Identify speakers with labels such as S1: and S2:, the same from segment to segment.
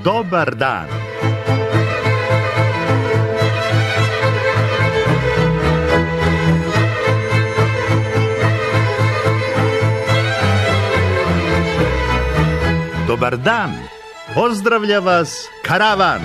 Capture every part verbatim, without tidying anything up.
S1: dobar dan. Dobar dan. Pozdravlja vas Karavan.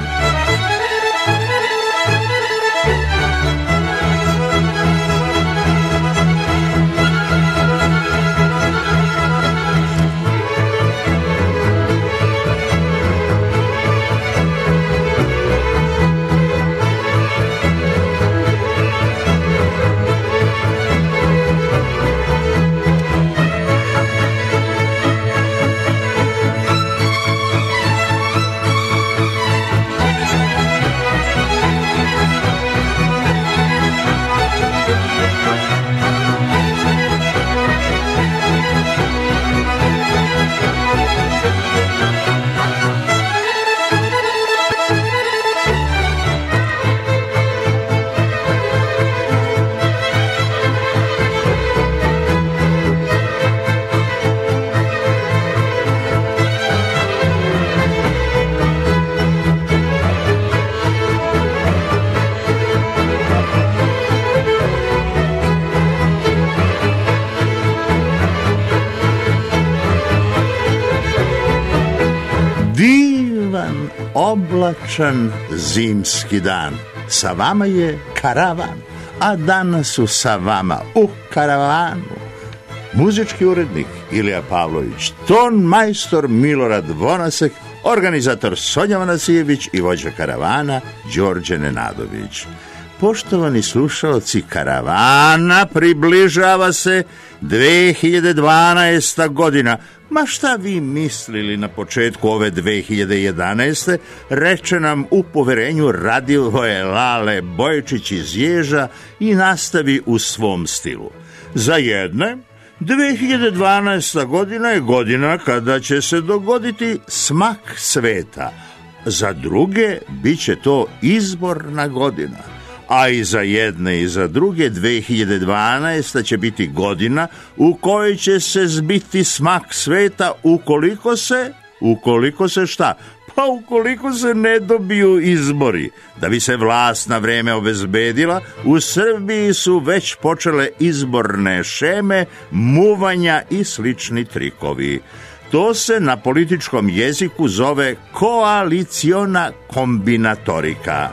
S1: Divan, oblačan zimski dan. Sa vama je Karavan, a danas su sa vama u Karavanu muzički urednik Ilija Pavlović, ton majstor Milorad Vonasek, organizator Sonja Vanasijević i vođa Karavana Đorđe Nenadović. Poštovani slušalci Karavana, približava se dve hiljade dvanaesta. godina. Ma šta vi mislili na početku ove dve hiljade jedanaeste. reče nam u poverenju Radivoje Lale Bojčić iz Ježa i nastavi u svom stilu. Za jedne, dve hiljade dvanaesta. godina je godina kada će se dogoditi smak sveta. Za druge, bit će to izborna godina. A i za jedne i za druge dve hiljade dvanaesta. će biti godina u kojoj će se zbiti smak sveta ukoliko se, ukoliko se šta? Pa ukoliko se ne dobiju izbori. Da bi se vlast na vreme obezbedila, u Srbiji su već počele izborne šeme, muvanja i slični trikovi. To se na političkom jeziku zove koaliciona kombinatorika.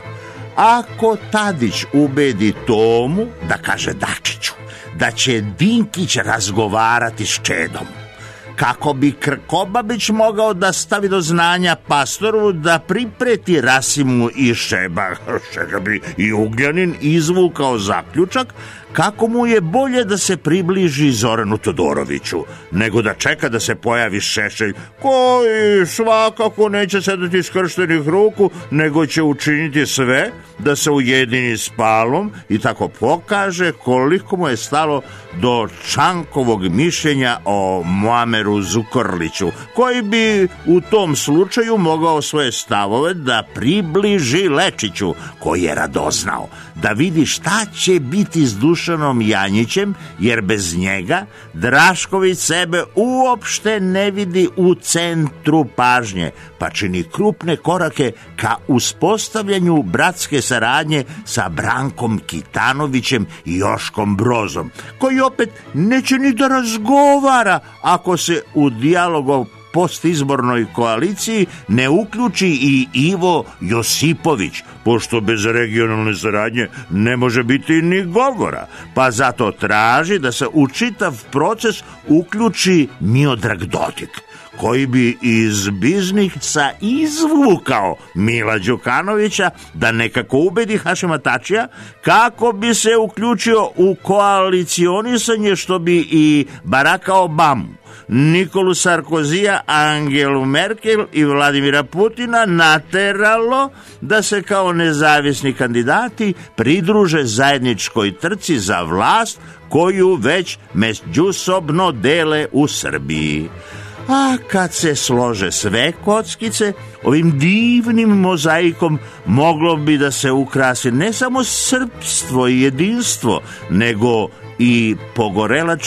S1: Ako Tadić ubedi Tomu da kaže Dačiću da će Dinkić razgovarati s Čedom, kako bi Krkobabić mogao da stavi do znanja Pastoru da pripreti Rasimu i Šeba, čega bi i Ugljanin izvukao zaključak kako mu je bolje da se približi Zoranu Todoroviću, nego da čeka da se pojavi Šešelj, koji svakako neće sedeti skrštenih ruku, nego će učiniti sve da se ujedini s Palom i tako pokaže koliko mu je stalo do Čankovog mišljenja o Muameru Zukorliću, koji bi u tom slučaju mogao svoje stavove da približi Lečiću, koji je radoznao da vidi šta će biti s Dušanom Janjićem, jer bez njega Drašković sebe uopšte ne vidi u centru pažnje, pa čini krupne korake ka uspostavljanju bratske saradnje sa Brankom Kitanovićem i Joškom Brozom, koji opet neće ni da razgovara ako se u dijalog postizbornoj koaliciji ne uključi i Ivo Josipović, pošto bez regionalne saradnje ne može biti ni govora, pa zato traži da se u čitav proces uključi Miodrag Dodik, koji bi iz biznisa izvukao Mila Đukanovića da nekako ubedi Hašima Tačija kako bi se uključio u koalicionisanje, što bi i Baracka Obamu, Nikolu Sarkozija, Angelu Merkel i Vladimira Putina nateralo da se kao nezavisni kandidati pridruže zajedničkoj trci za vlast koju već međusobno dele u Srbiji. A kad se slože sve kockice, ovim divnim mozaikom moglo bi da se ukrasi ne samo srpstvo i jedinstvo, nego i pogorelačko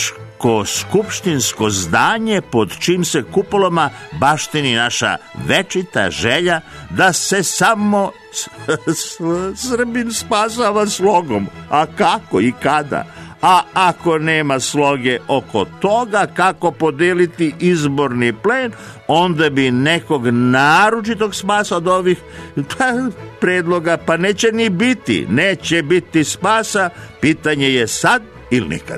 S1: ko skupštinsko zdanje pod čim se kupolama baštini naša večita želja da se samo Srbin spasava slogom. A kako i kada? A ako nema sloge oko toga kako podeliti izborni plen, onda bi nekog naročitog spasa od ovih predloga pa neće ni biti. Neće biti spasa, pitanje je sad ili nikad.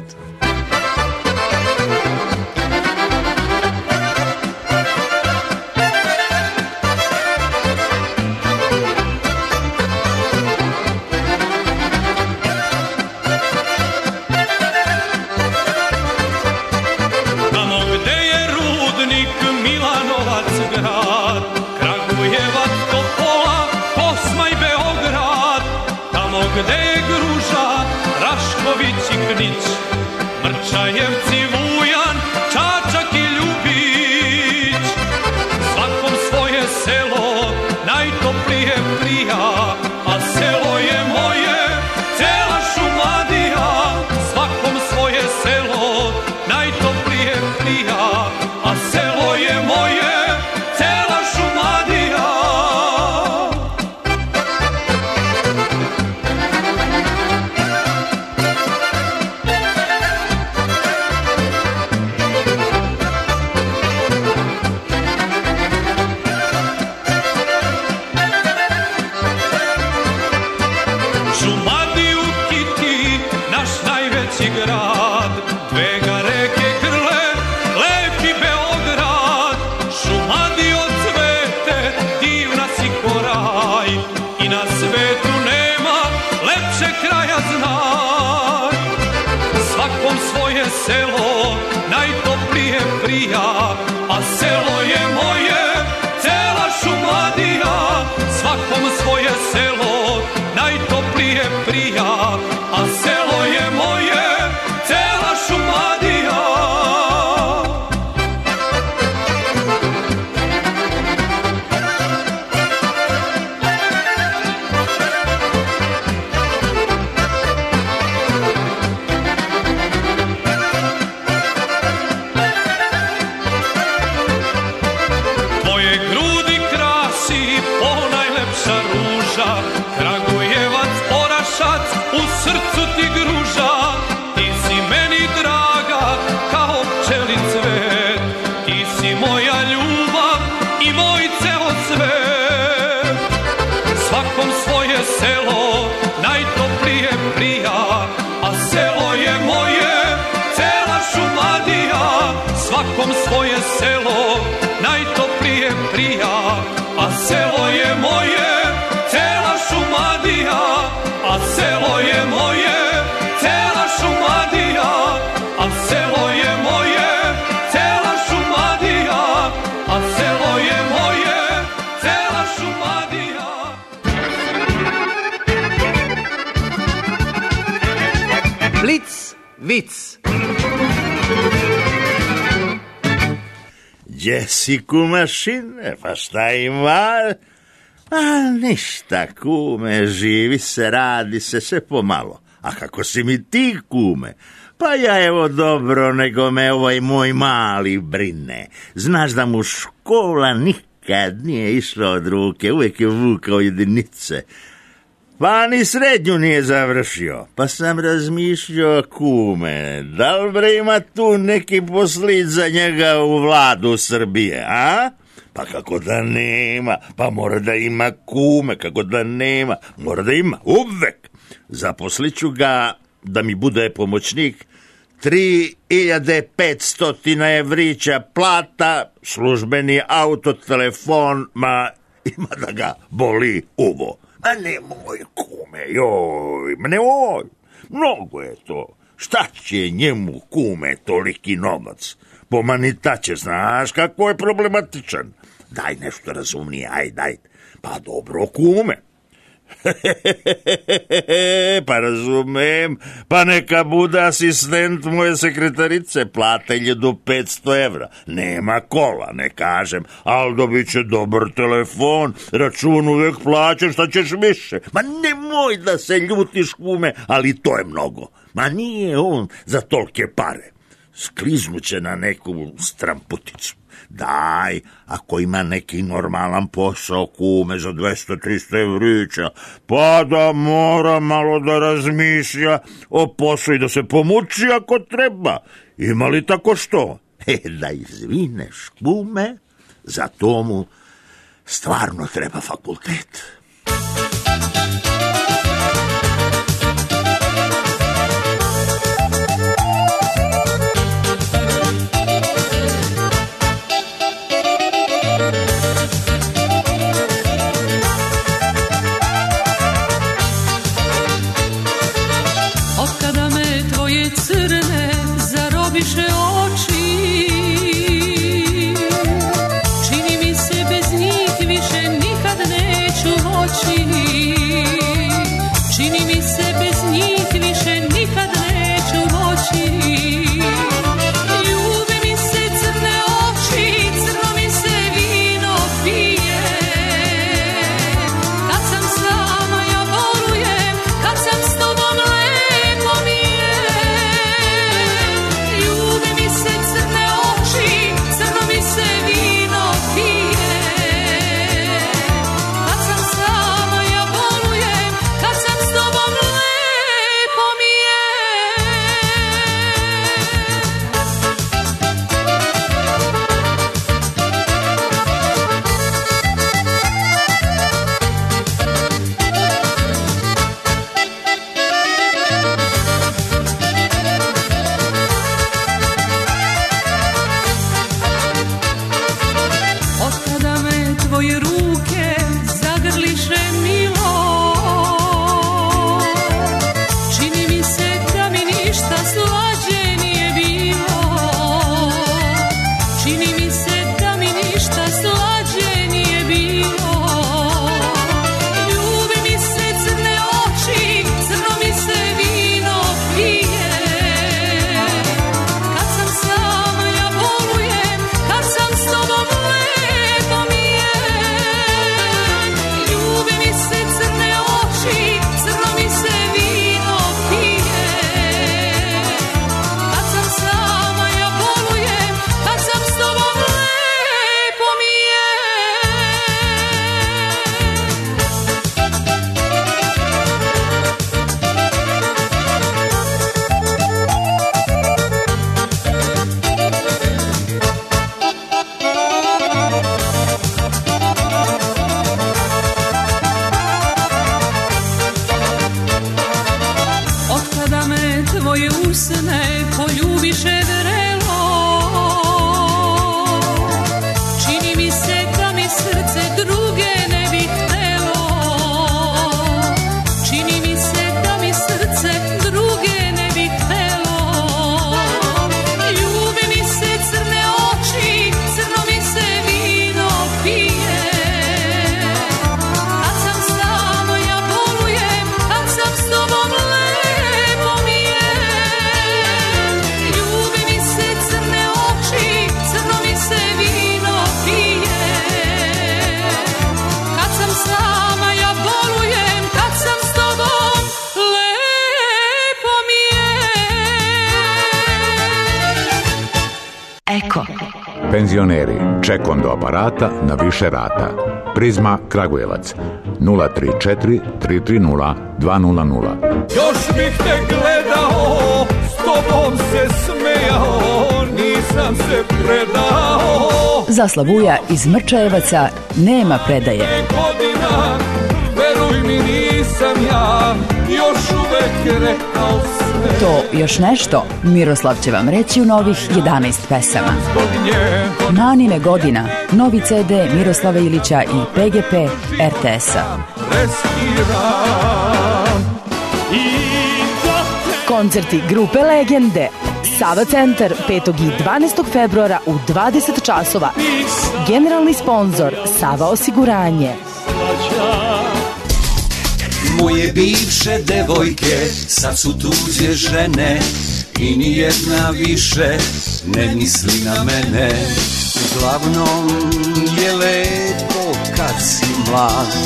S2: Gde je Gruža, Rašković i Knić, Mrčajevci, Vujan, Čačak i Ljubić. Svakom svoje selo najtoplije prija, a selo je moje, cela Šumadija. Svakom svoje selo najtoplije prija, a selo je moje, cela Šumadija. Grad, dve ga reke grle, lepi Beograd. Šumadio cvete, divna si ko raj, i na svetu nema lepše kraja znaj. Svakom svoje selo najtoplije prija, a selo je moje, cela Šumadija. Svakom svoje selo najtoplije prija, a selo je moje, cela Šumadija. Tvoje grudi krasi ponajlepša ruža, Kragujevac, Orašac, u srcu ti Gruža. Ti si meni draga kao pčelin cvet, ti si moja ljubav i moj ceo svet. Svakom svoje selo najtoplije prija, a selo je moje, cela Šumadija. Svakom svoje selo najtoplije prija, a selo je moje, cela Šumadija. A selo je moje, cela Šumadija. A selo je moje, cela Šumadija. A selo je moje, cela Šumadija.
S3: Blic, vic.
S1: Gdje si kumašine, pa šta ima? A ništa, kume, živi se, radi se, sve pomalo. A kako si mi ti, kume? Pa ja evo dobro, nego me ovaj moj mali brine. Znaš da mu škola nikad nije išla od ruke, uvijek je vukao jedinice. Pa ni srednju nije završio. Pa sam razmišljao, kume, da li bre ima tu neki poslić za njega u vladu Srbije, a? Pa kako da nema, pa mora da ima, kume, kako da nema, mora da ima, uvek. Zaposliću ga da mi bude pomoćnik, tri hiljade petsto evrića plata, službeni auto, telefon, ma ima da ga boli uvo. Ma nemoj, kume, joj, ma nemoj, mnogo je to. Šta će njemu, kume, toliki novac? Pomanitaće, znaš kako je problematičan. Daj nešto razumnije, aj, daj. Pa dobro, kume. Pa razumem, pa neka bude asistent moje sekretarice, plata hiljadu petsto evra. Nema kola, ne kažem, ali dobit će dobar telefon, račun uvek plaćan, šta ćeš više? Ma nemoj da se ljutiš, kume, ali to je mnogo. Ma nije on za tolke pare. skliznuće na neku stramputicu. Daj, ako ima neki normalan posao, kume, za dvesta trista evrića, pa da mora malo da razmišlja o poslu i da se pomuči ako treba. Ima li tako što? E, da izvineš, kume, za to mu stvarno treba fakultet.
S4: Crne zarobiše oči, čini mi se bez njih više nikad neću moći, čini mi se bez njih više nikad neću moći. Ljube mi se crne oči, crno mi se vino pije, kad sam sama ja bolujem, kad sam s tobom lepo mi je.
S5: Penzioneri, čekom do aparata na više rata. Prizma Kragujevac nula tri četiri tri tri nula dva nula nula.
S2: Još bih te gledao, s tobom se smejao, nisam se predao.
S6: Za Slavuja iz Mrčajevaca nema predaje.
S2: Godina, veruj mi nisam ja, još uvek rekao sve.
S6: To još nešto Miroslav će vam reći u novih jedanaest pesama. Nanine godina, novi ce de Miroslava Ilića i pe ge pe er te es-a. Koncerti grupe Legende. Sava centar petog i dvanaestog februara u dvadeset časova. Generalni sponzor Sava osiguranje.
S7: Moje bivše devojke sad su tuđe žene i nijedna više ne misli na mene. Uglavnom je lepo kad si mlad.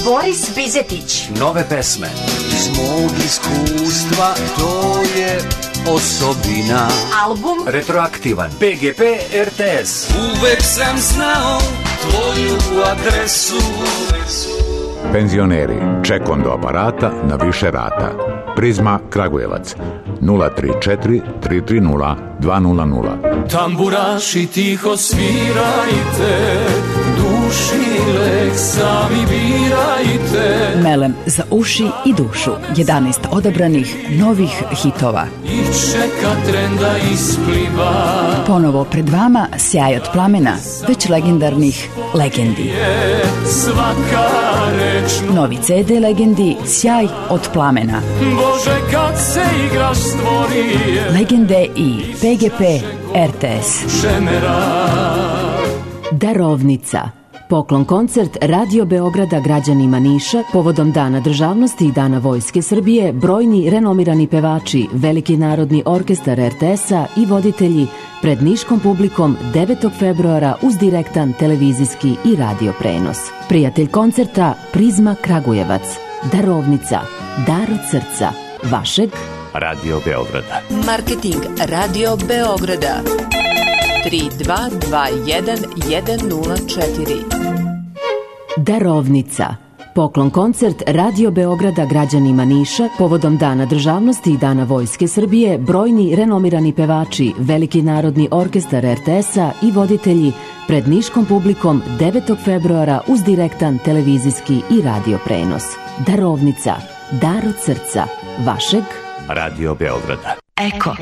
S8: Boris Bizetić.
S7: Nove pesme iz mog iskustva, to je osobina.
S3: Album retroaktivan. P G P R T S.
S7: Uvek sam znao tvoju adresu.
S5: Penzioneri, ček do aparata na više rata. Prizma Kragujevac nula tri četiri tri tri nula dva nula nula.
S2: Tamburaši tiho svirajte, duši lek sami birajte.
S6: Melem za uši i dušu. jedanaest odabranih novih hitova.
S2: I čeka trenda ispliva.
S6: Ponovo pred vama sjaj od plamena, već legendarnih legendi.
S2: Svaka reč.
S6: Novi C D legendi Sjaj od plamena.
S2: Bože kad se igraš stvori.
S6: Legende i P G P R T S.
S8: Darovnica. Poklon koncert Radio Beograda građanima Niša povodom Dana državnosti i Dana Vojske Srbije, brojni renomirani pevači, Veliki narodni orkestar R T S-a i voditelji pred niškom publikom devetog februara uz direktan televizijski i radio prenos. Prijatelj koncerta Prizma Kragujevac. Darovnica. Dar od srca. Vašeg
S3: Radio Beograda.
S9: Marketing Radio Beograda. tri dva dva jedan jedan nula četiri.
S8: Darovnica. Poklon koncert Radio Beograda građanima Niša povodom Dana državnosti i Dana Vojske Srbije, brojni renomirani pevači, Veliki narodni orkestar R T S-a i voditelji pred niškom publikom devetog februara uz direktan televizijski i radio prenos. Darovnica. Dar od srca. Vašeg
S3: Radio Beograda.
S6: Eko.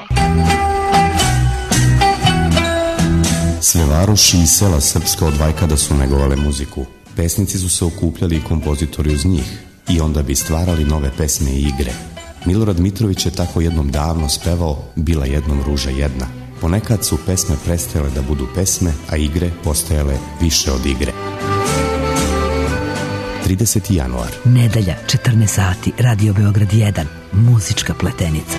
S10: Sve varoši i sela srpska od vajkada su negovale muziku. Pesnici su se okupljali i kompozitori uz njih i onda bi stvarali nove pesme i igre. Milorad Mitrović je tako jednom davno spevao Bila jednom ruža jedna. Ponekad su pesme prestajale da budu pesme, a igre postajale više od igre. trideseti januar.
S11: Nedelja, četrnaest sati, Radio Beograd jedan, muzička pletenica.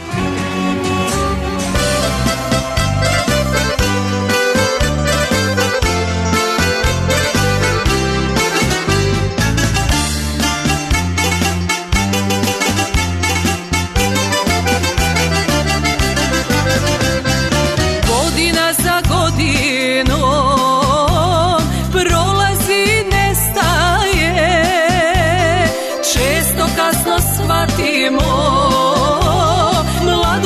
S4: Često kasno shvatimo, mlad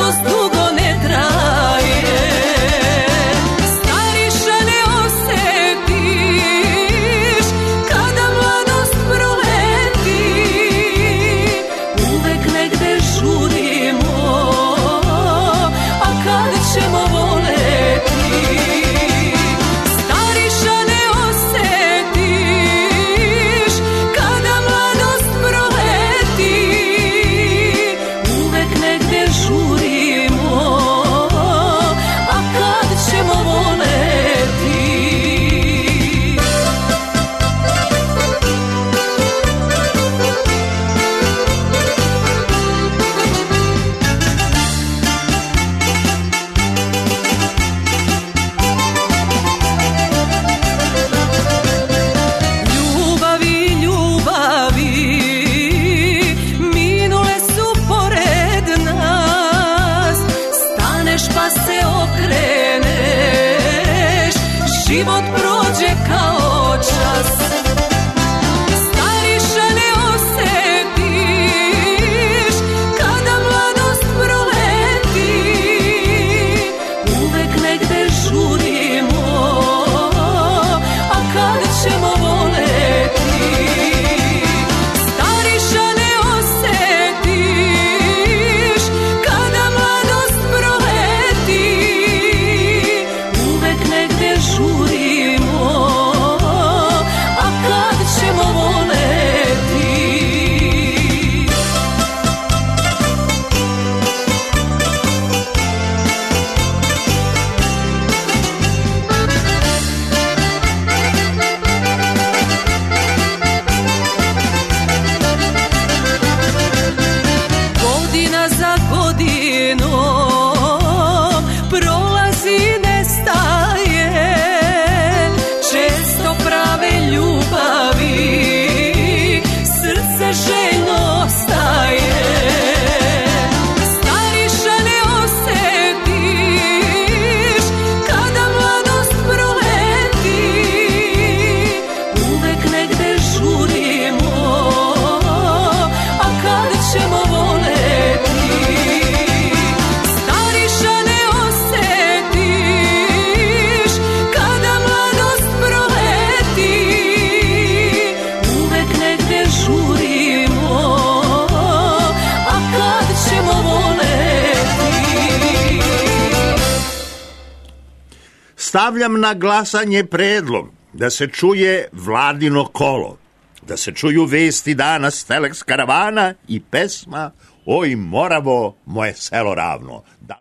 S1: Stavljam na glasanje predlog da se čuje Vladino kolo, da se čuju vesti dana s Telex karavana i pesma Oj Moravo, moje selo ravno. Da...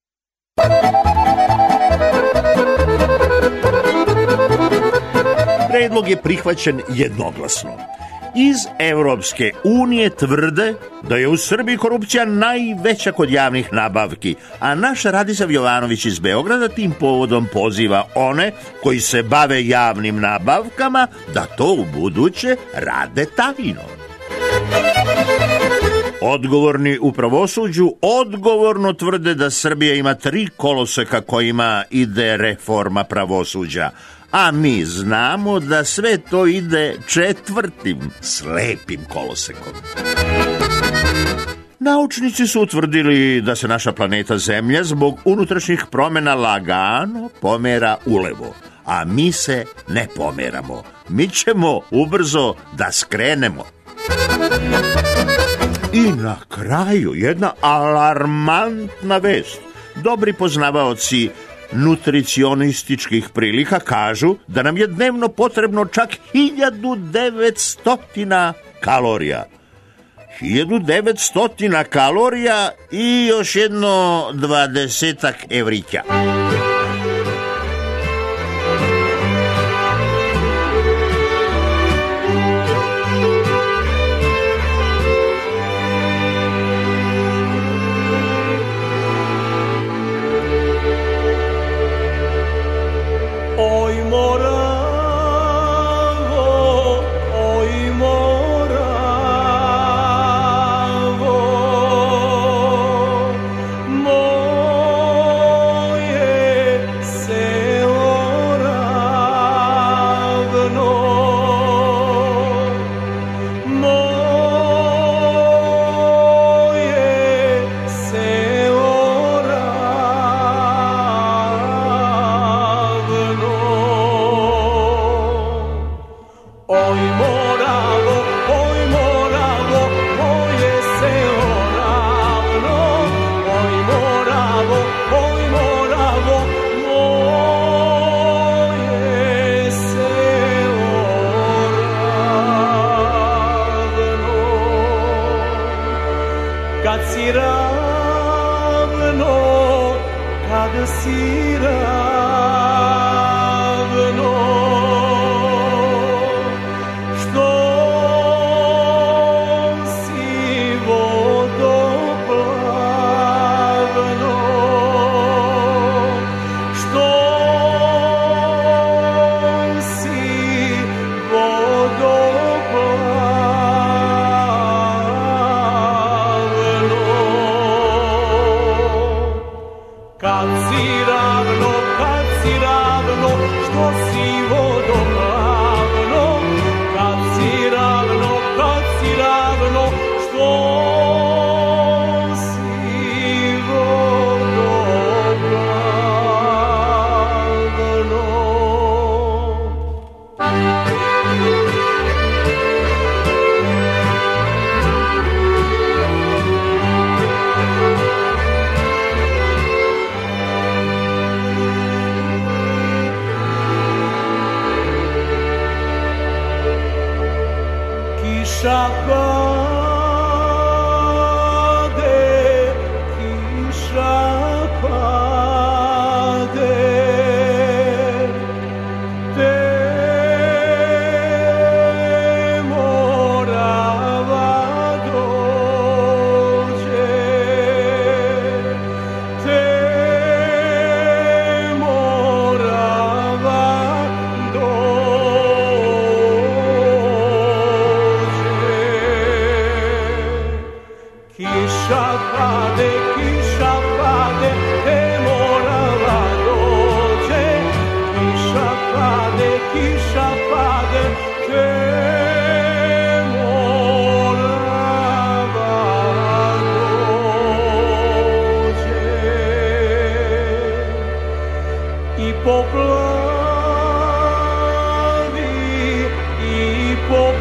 S1: Predlog je prihvaćen jednoglasno. Iz Evropske unije tvrde da je u Srbiji korupcija najveća kod javnih nabavki, a naš Radislav Jovanović iz Beograda tim povodom poziva one koji se bave javnim nabavkama da to u buduće rade tajno. Odgovorni u pravosuđu odgovorno tvrde da Srbija ima tri koloseka kojima ide reforma pravosuđa, a mi znamo da sve to ide četvrtim, slepim kolosekom. Naučnici su utvrdili da se naša planeta Zemlja zbog unutrašnjih promjena lagano pomera ulevo, a mi se ne pomeramo. Mi ćemo ubrzo da skrenemo. I na kraju jedna alarmantna vest. Dobri poznavaoci nutricionističkih prilika kažu da nam je dnevno potrebno čak hiljadu devetsto kalorija. hiljadu devetsto kalorija i još jedno dvadesetak evrića.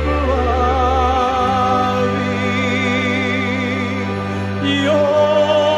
S12: Io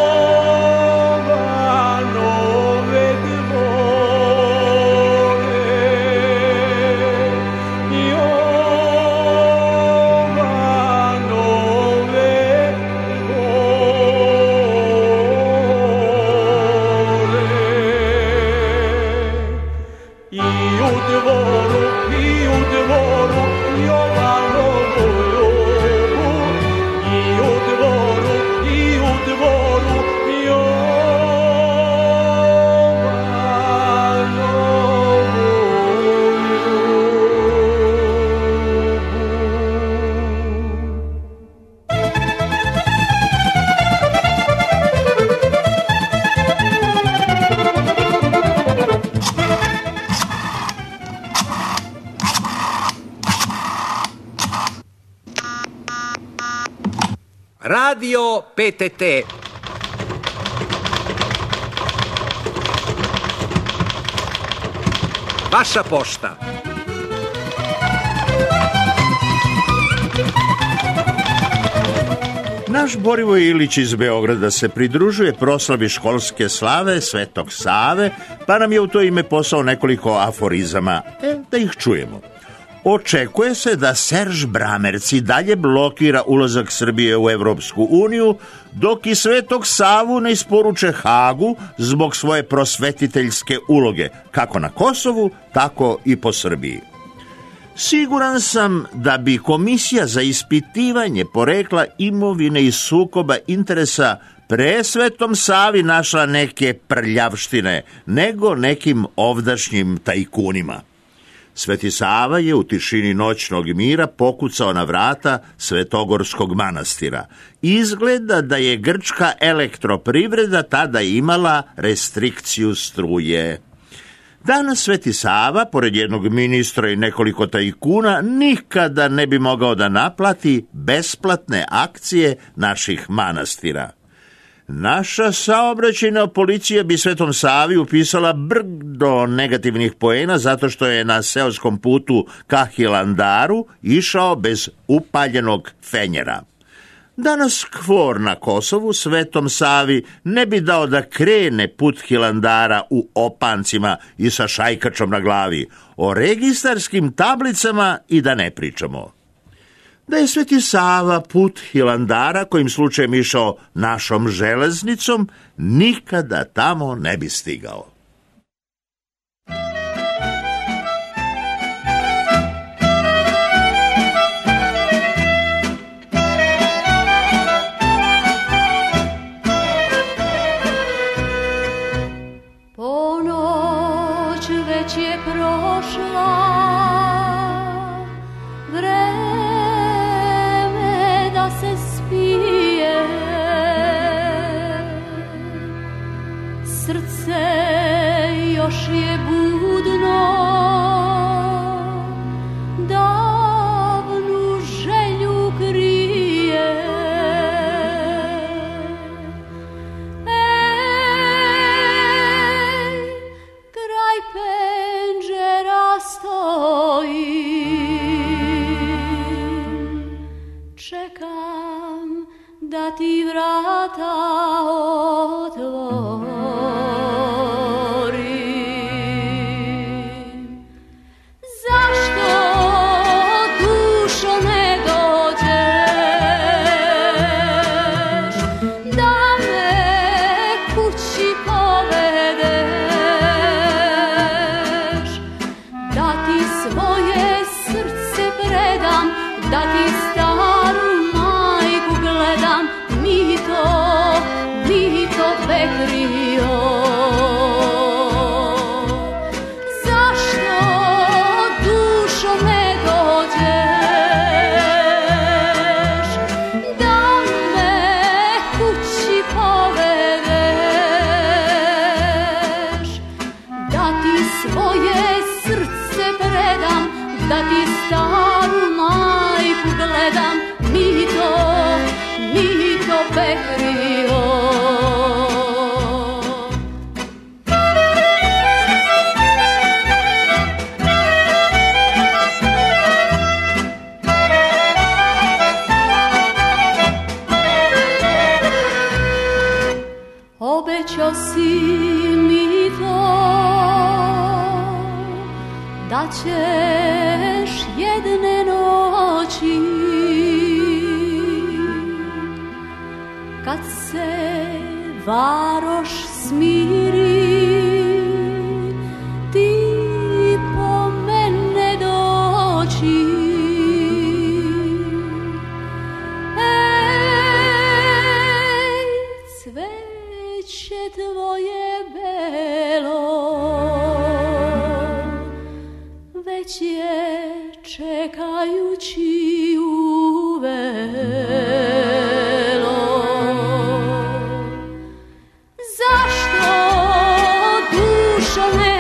S3: Radio P T T. Vaša pošta.
S1: Naš Borivoje Ilić iz Beograda se pridružuje proslavi školske slave Svetog Save, pa nam je u to ime poslao nekoliko aforizama. E, da ih čujemo. Očekuje se da Serž Bramerc i dalje blokira ulazak Srbije u Evropsku uniju, dok i Svetog Savu ne isporuče Hagu zbog svoje prosvetiteljske uloge, kako na Kosovu, tako i po Srbiji. Siguran sam da bi Komisija za ispitivanje porekla imovine i sukoba interesa pre Svetom Savi našla neke prljavštine, nego nekim ovdašnjim tajkunima. Sveti Sava je u tišini noćnog mira pokucao na vrata Svetogorskog manastira. Izgleda da je grčka elektroprivreda tada imala restrikciju struje. Danas Sveti Sava, pored jednog ministra i nekoliko tajkuna, nikada ne bi mogao da naplati besplatne akcije naših manastira. Naša saobraćajna policija bi Svetom Savi upisala brdo negativnih poena zato što je na seoskom putu ka Hilandaru išao bez upaljenog fenjera. Danas kvor na Kosovu Svetom Savi ne bi dao da krene put Hilandara u opancima i sa šajkačom na glavi, o registarskim tablicama i da ne pričamo. Da je Sveti Sava put Hilandara, kojim slučajem išao našom železnicom, nikada tamo ne bi stigao.
S4: Ponoć već je prošla, srce još je budno, davnu želju krije. Ej, kraj penđera stojim, čekam da ti vrata otvori. Da ti staru majku gledam, mito, mito pekrio. Zašto dušo ne dođeš, da me kući povedeš, da ti svoje srce predam, da ti staru majku gledam, mito, mito pekrio. Obećao si mi to, da ćeš jedne noći, kad se varoš smiri, ti po mene doći. Ej, cveće tvoje belo već je čekajući uvelo. Zašto dušo ne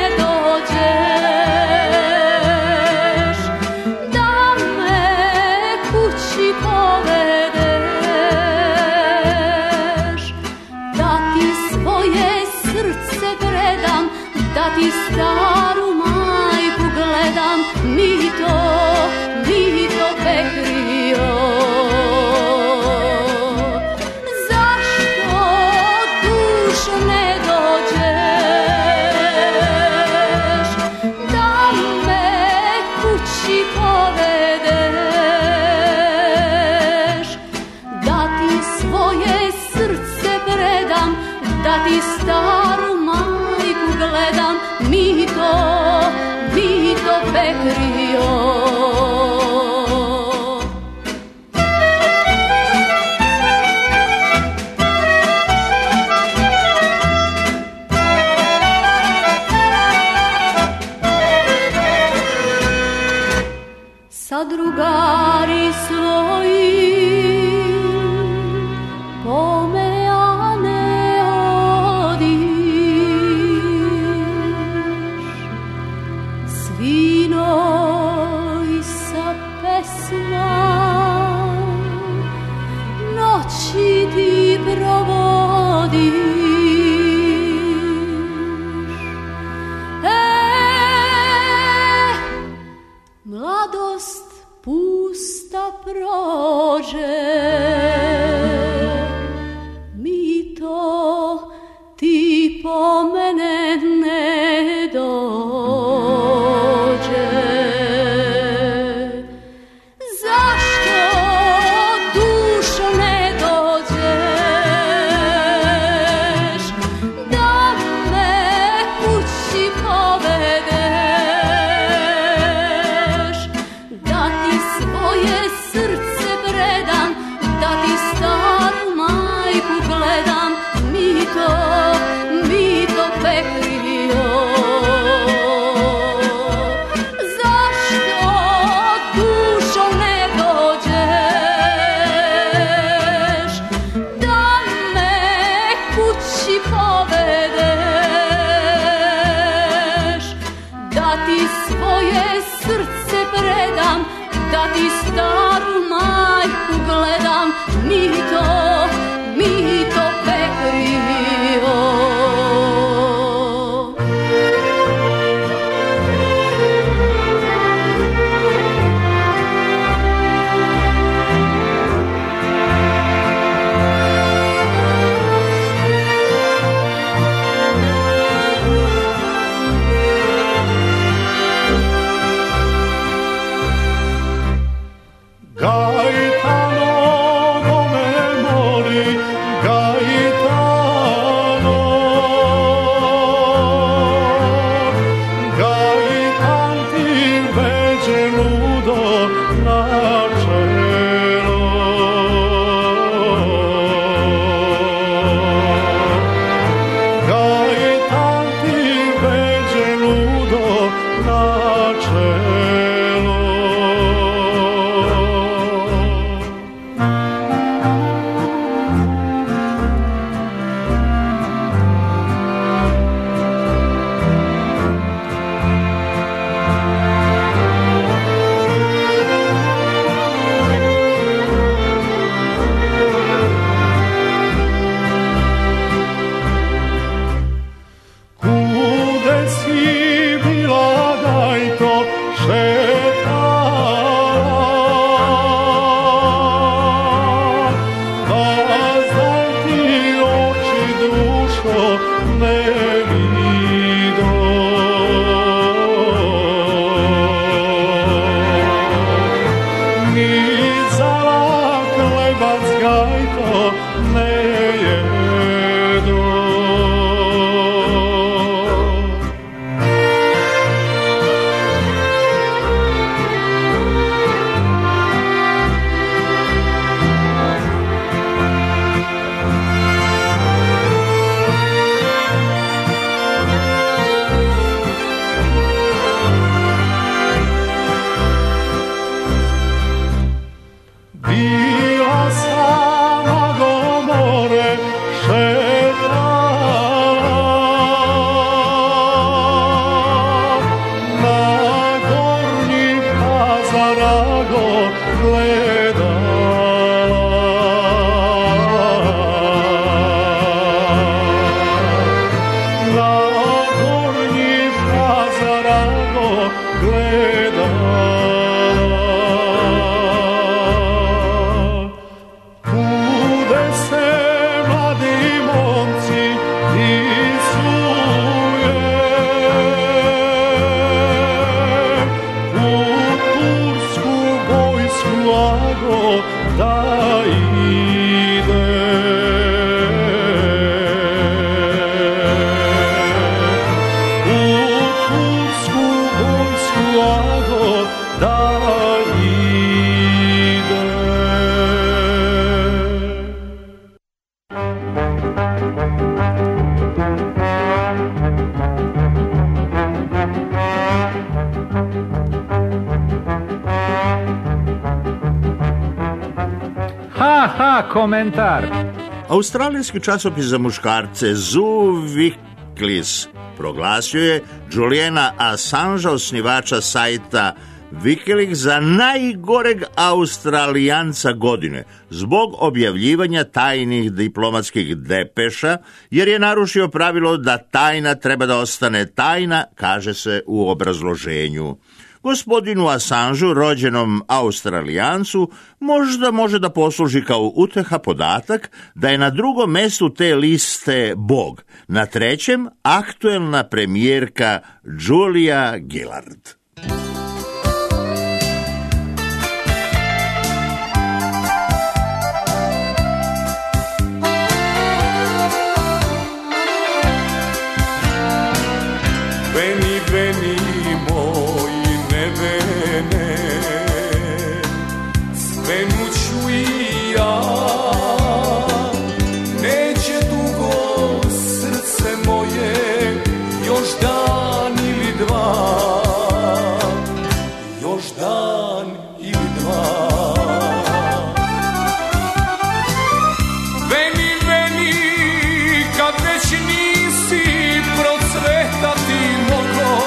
S4: dođeš, da me kući povedeš, prođe, mi to ti po mene ne dođe. Zašto dušo ne dođeš, da me kući povedeš, da ti svoje srce predam, da ti staru majku gledam, mi to, mi to pekrio. Zašto dušo ne dođeš, da me kući povedeš, da ti svoje srce predam, da ti staru majku gledam, mi to, mi to pekrio.
S12: Komentar.
S1: Australijski časopis za muškarce Zooviclis proglasio je Juliana Assangea, osnivača sajta Wikileaks, za najgoreg Australijanca godine zbog objavljivanja tajnih diplomatskih depeša, jer je narušio pravilo da tajna treba da ostane tajna, kaže se u obrazloženju. Gospodinu Assangeu, rođenom Australijancu, možda može da posluži kao uteha podatak da je na drugom mestu te liste Bog, na trećem aktuelna premijerka Julia Gillard.
S2: Veni, veni, moj nevene, svenuću i ja, neće dugo srce moje, još dan ili dva, još dan ili dva. Veni, veni, kad već nisi procvetati moglo,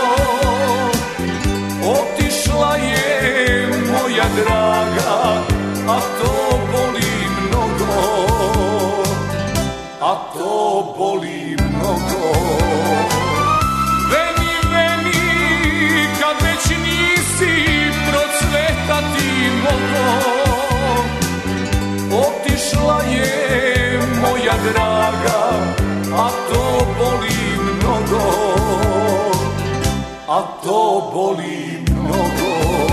S2: otišla je moja draga, a to boli mnogo, a to boli mnogo. Veni, veni, kad već nisi procvetati moglo, otišla je moja draga, a to boli mnogo, a to boli mnogo.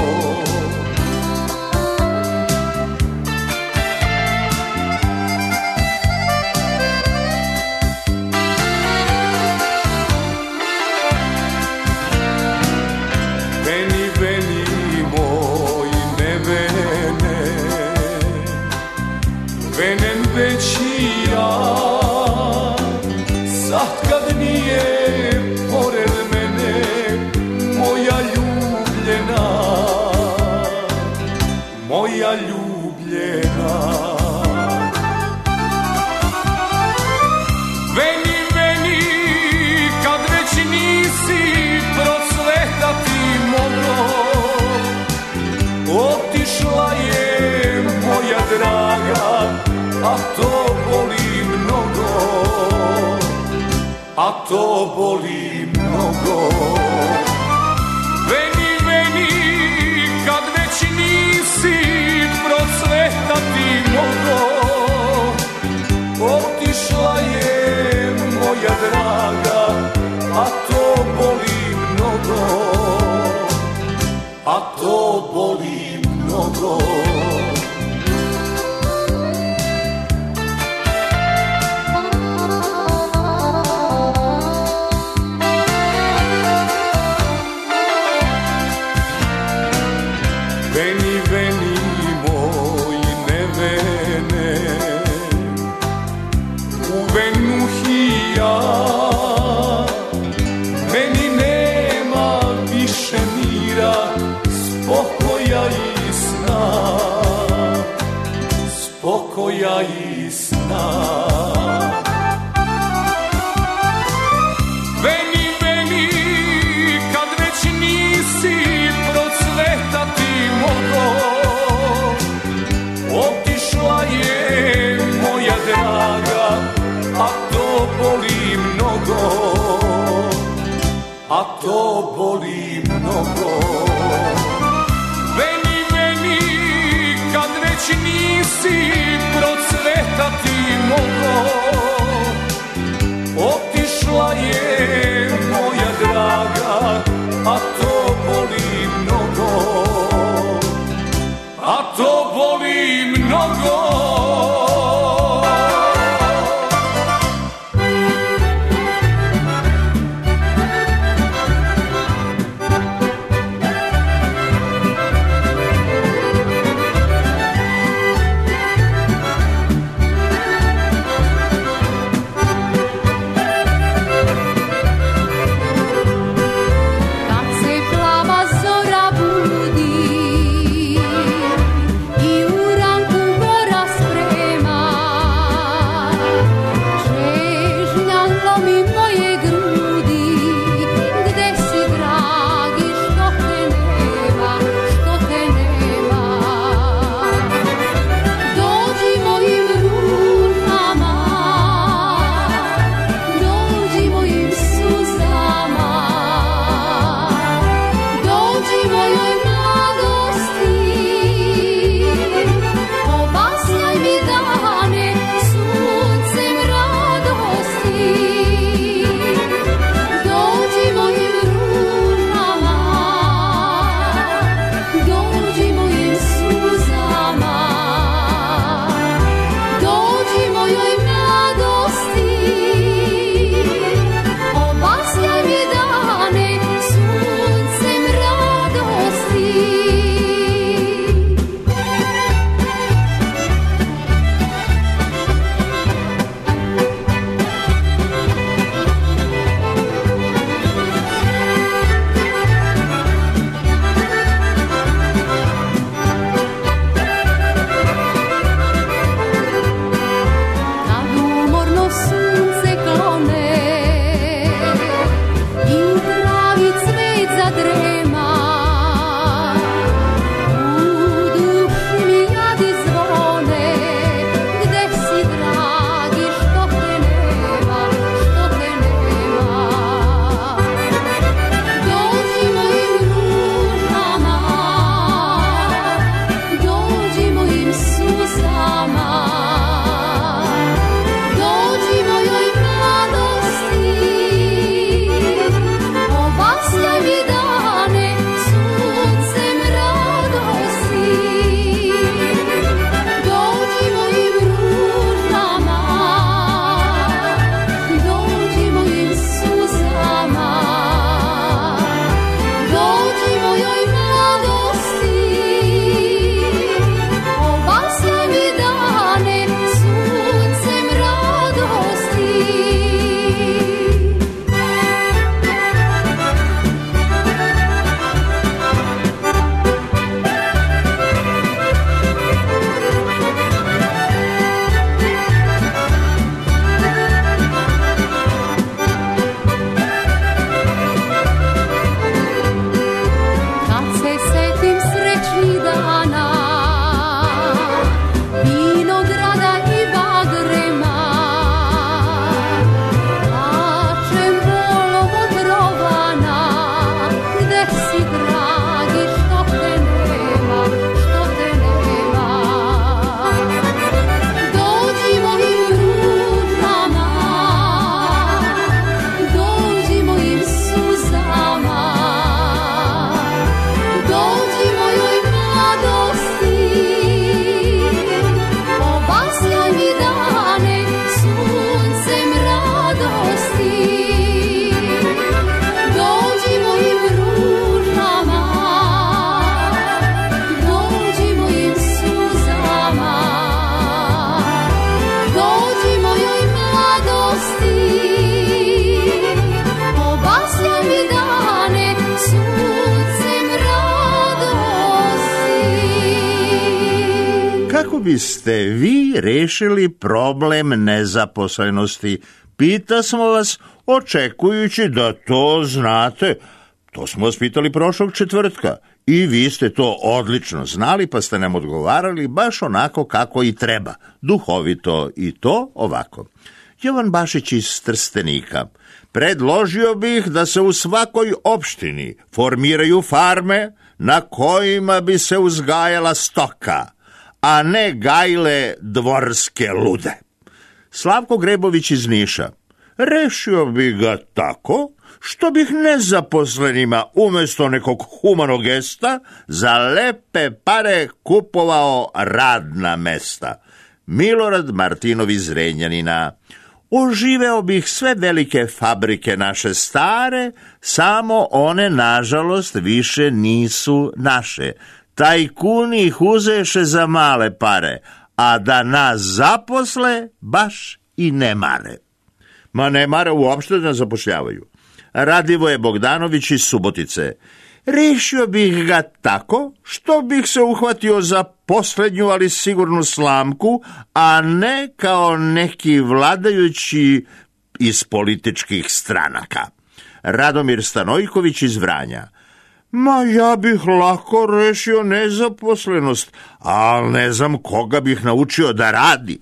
S2: Veni, veni, moj nevene, venem već i ja, sad kad nije pored mene moja ljubljena, moja ljubljena. Veni, veni, kad već nisi procvetati moglo, otišla je moja draga, a to boli mnogo, a to boli mnogo. Veni, veni, kad već nisi procvetati moglo, otišla je moja draga, a to boli mnogo, a to boli mnogo. Veni, veni, moj nevene, uvenuh i ja, meni nema više mira, spokoja i sna, spokoja i sna. Veni, veni, kad već nisi procvetati moglo, otišla je moja draga, a to boli mnogo, a to boli mnogo. Veni, veni, kad već nisi procvetati moglo, otišla je moja draga, a to boli mnogo, a to boli mnogo.
S4: I u ranku mora
S1: kako biste vi rešili problem nezaposlenosti? Pita smo vas, očekujući da to znate. To smo vas pitali prošlog četvrtka i vi ste to odlično znali, pa ste nam odgovarali baš onako kako i treba, duhovito, i to ovako. Jovan Bašić iz Trstenika: predložio bih da se u svakoj opštini formiraju farme na kojima bi se uzgajala stoka, a ne gajile dvorske lude. Slavko Grebović iz Niša: rešio bih ga tako što bih nezaposlenima umjesto nekog humanog gesta za lepe pare kupovao radna mesta. Milorad Martinov iz Renjanina: oživeo bih sve velike fabrike naše stare, samo one, nažalost, više nisu naše. Tajkuni ih uzeše za male pare, a da nas zaposle baš i ne mare. Ma ne mare uopšte da zapošljavaju. Radivoje Bogdanović iz Subotice: rešio bih ga tako što bih se uhvatio za posljednju, ali sigurnu slamku, a ne kao neki vladajući iz političkih stranaka. Radomir Stanojković iz Vranja: ma ja bih lako rešio nezaposlenost, ali ne znam koga bih naučio da radi.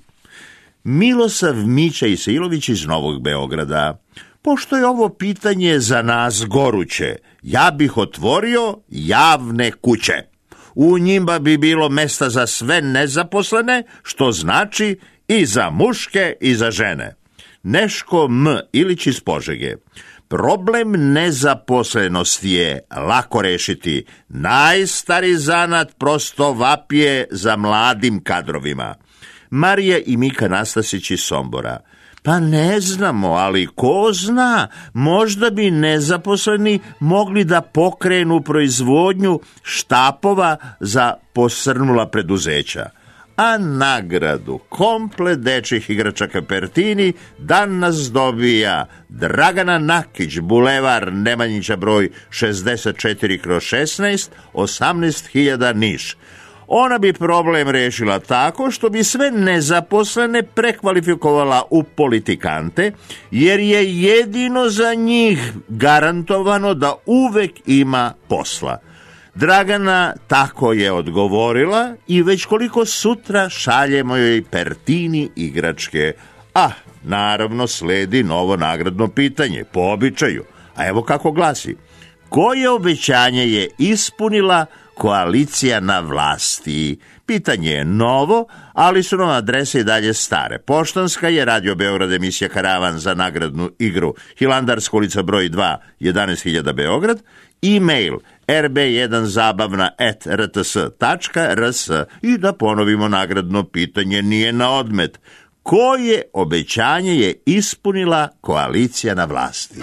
S1: Milosav Mića Isailović iz Novog Beograda: pošto je ovo pitanje za nas goruće, ja bih otvorio javne kuće. U njima bi bilo mesta za sve nezaposlene, što znači i za muške i za žene. Neško M. Ilić iz Požege: problem nezaposlenosti je lako rešiti. Najstari zanat prosto vapije za mladim kadrovima. Marija i Mika Nastasić iz Sombora: pa ne znamo, ali ko zna, možda bi nezaposleni mogli da pokrenu proizvodnju štapova za posrnula preduzeća. A nagradu komplet dečjih igračaka Pertini danas dobija Dragana Nakić, bulevar Nemanjića broj šezdeset četiri kroz šesnaest, osamnaest hiljada Niš. Ona bi problem rešila tako što bi sve nezaposlene prekvalifikovala u politikante, jer je jedino za njih garantovano da uvek ima posla. Dragana tako je odgovorila i već koliko sutra šaljemo joj Pertini igračke. A, naravno, sledi novo nagradno pitanje, po običaju. A evo kako glasi: koje obećanje je ispunila koalicija na vlasti? Pitanje je novo, ali su nam adrese i dalje stare. Poštanska je Radio Beograd, emisija Karavan za nagradnu igru Hilandarska ulica broj dva, jedanaest hiljada Beograd. E-mail er be jedan zabavna at er te es tačka er es. I da ponovimo nagradno pitanje, nije na odmet: koje obećanje je ispunila koalicija na vlasti?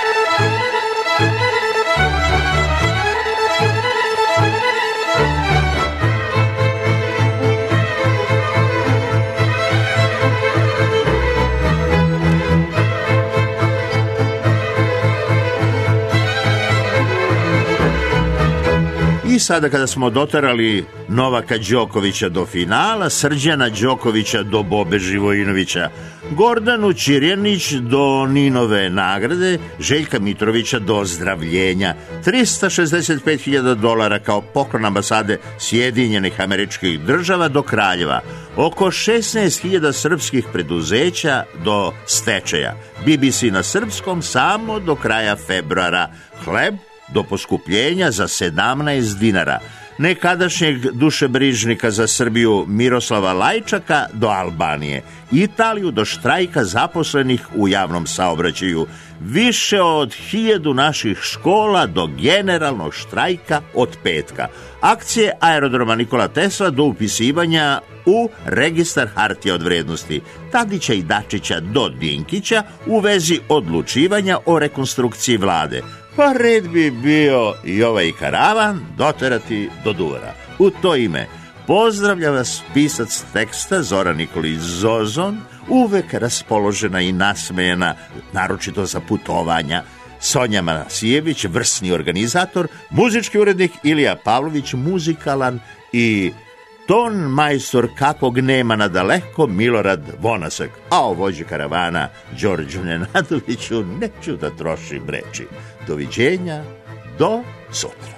S1: I sada kada smo doterali Novaka Đokovića do finala, Srđana Đokovića do Bobe Živojinovića, Gordanu Ćirjanić do Ninove nagrade, Željka Mitrovića do ozdravljenja, trista šezdeset pet hiljada dolara kao poklon ambasade Sjedinjenih Američkih Država do Kraljeva, oko šesnaest hiljada srpskih preduzeća do stečaja, B B C na srpskom samo do kraja februara, hleb do poskupljenja za sedamnaest dinara, nekadašnjeg dušebrižnika za Srbiju Miroslava Lajčaka do Albanije, Italiju do štrajka zaposlenih u javnom saobraćaju, više od hiljadu naših škola do generalnog štrajka od petka, akcije aerodroma Nikola Tesla do upisivanja u registar hartija od vrednosti, Tadića i Dačića do Dinkića u vezi odlučivanja o rekonstrukciji vlade. Pa red bi bio i ovaj karavan doterati do Duvara. U to ime pozdravlja vas pisac teksta Zoran Nikolić Zozon, uvek raspoložena i nasmejena, naročito za putovanja, Sonja Manasijević, vrsni organizator, muzički urednik Ilija Pavlović, muzikalan i ton majstor kakvog nema na daleko Milorad Vonasak, a o vođi karavana Đorđu Nenadoviću neću da trošim reči. Doviđenja, do sutra.